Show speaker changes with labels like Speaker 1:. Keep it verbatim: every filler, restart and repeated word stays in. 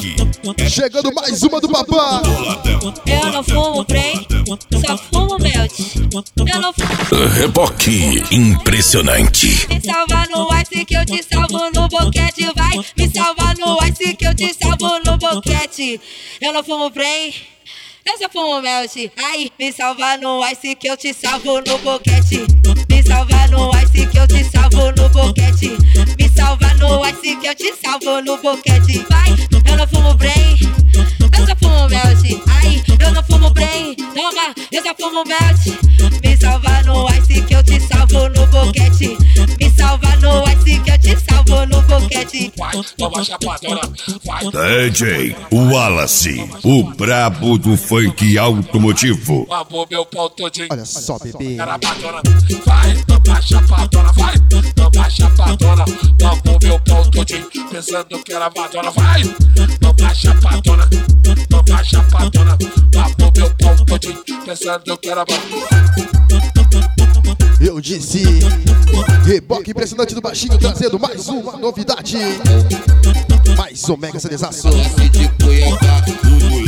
Speaker 1: Reboque. Chegando mais uma do papá.
Speaker 2: Eu não fumo Prey, só fumo Melt. Eu não fumo.
Speaker 3: Reboque impressionante.
Speaker 2: Me salva no ice que eu te salvo no boquete. Vai, me salva no ice que eu te salvo no boquete. Eu não fumo Prey, eu só fumo Melt. Ai, me salva no ice que eu te salvo no boquete. Me salva no ice que eu te salvo no boquete. Me salva no ice que eu te salvo no boquete. Vai, eu não fumo Brain, eu só fumo Melt. Ai, eu não fumo Brain, toma, eu só fumo Melt. Me salva no ice que eu te salvo no boquete. Me salva no ice que eu te salvo no boquete.
Speaker 4: Vai, toma chapadona, vai.
Speaker 1: D J Wallace, o brabo do funk automotivo.
Speaker 4: Babou meu pau todinho.
Speaker 1: Olha só, bebê.
Speaker 4: Era badona, vai, toma chapadona, vai, toma chapadona. Babou meu pau todinho, pensando que era badona, vai, toma chapadona, toma chapadona. Babou meu pau todinho, pensando que era badona.
Speaker 1: Eu disse, reboque impressionante do baixinho, trazendo mais uma novidade. Mais um mega seleção.
Speaker 4: De Cuiabá, o